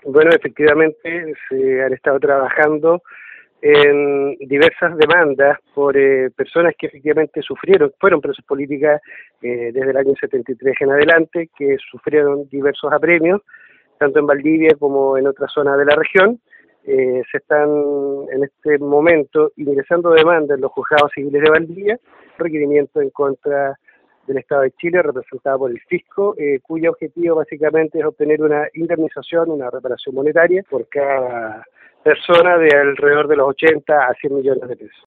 Bueno, efectivamente se han estado trabajando en diversas demandas por personas que efectivamente fueron presas políticas desde el año 73 en adelante, que sufrieron diversos apremios, tanto en Valdivia como en otras zonas de la región. Se están en este momento ingresando demandas en los juzgados civiles de Valdivia, requerimiento en contra del Estado de Chile, representado por el fisco, cuyo objetivo básicamente es obtener una indemnización, una reparación monetaria por cada persona de alrededor de los 80 a 100 millones de pesos.